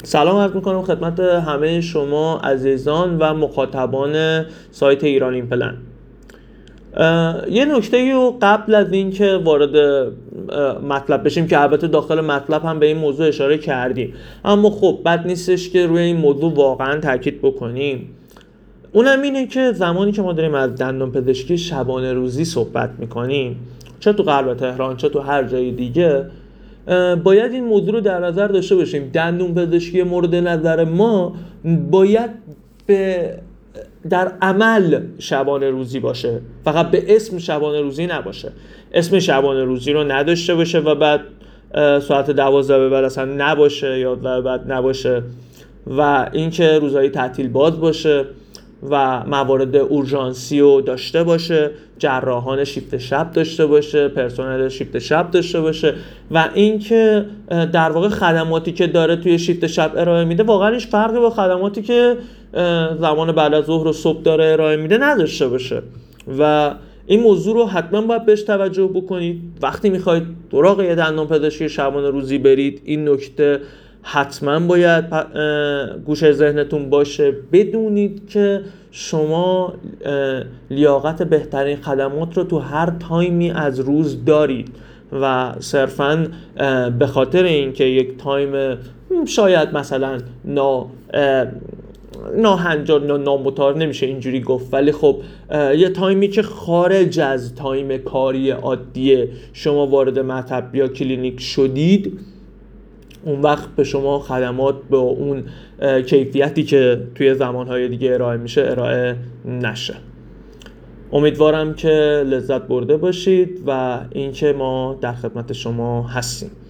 سلام عرض میکنم خدمت همه شما عزیزان و مخاطبان سایت ایران ایمپلنت. یه نکته رو قبل از این که وارد مطلب بشیم که البته داخل مطلب هم به این موضوع اشاره کردیم، اما خب بد نیستش که روی این موضوع واقعا تاکید بکنیم. اونم اینه که زمانی که ما داریم از دندان پزشکی شبانه روزی صحبت میکنیم، چه تو غرب تهران چه تو هر جای دیگه، باید این موضوع رو در نظر داشته باشیم. دندون پزشکی مورد نظر ما باید در عمل شبانه روزی باشه، فقط به اسم شبانه روزی نباشه. اسم شبانه روزی رو نداشته باشه و بعد ساعت 12 به بعد اصلا نباشه یا بعد نباشه، و اینکه روزهای تعطیل باز باشه و موارد اورژانسی رو داشته باشه، جراحان شیفت شب داشته باشه، پرسنل شیفت شب داشته باشه، و اینکه در واقع خدماتی که داره توی شیفت شب ارائه میده واقعا هیچ فرقی با خدماتی که زمان بعد از ظهر و صبح داره ارائه میده نداشته باشه. و این موضوع رو حتما باید بهش توجه بکنید. وقتی میخواید سراغ یه دندان پزشکی شبانه روزی برید، این نکته حتما باید گوشه ذهنتون باشه. بدونید که شما لیاقت بهترین خدمات رو تو هر تایمی از روز دارید و صرفاً به خاطر اینکه یک تایم شاید مثلا ناهنجار نامطار نمیشه اینجوری گفت، ولی خب یه تایمی که خارج از تایم کاری عادیه شما وارد مطب یا کلینیک شدید، اون وقت به شما خدمات با اون کیفیتی که توی زمانهای دیگه ارائه میشه ارائه نشه. امیدوارم که لذت برده باشید و اینکه ما در خدمت شما هستیم.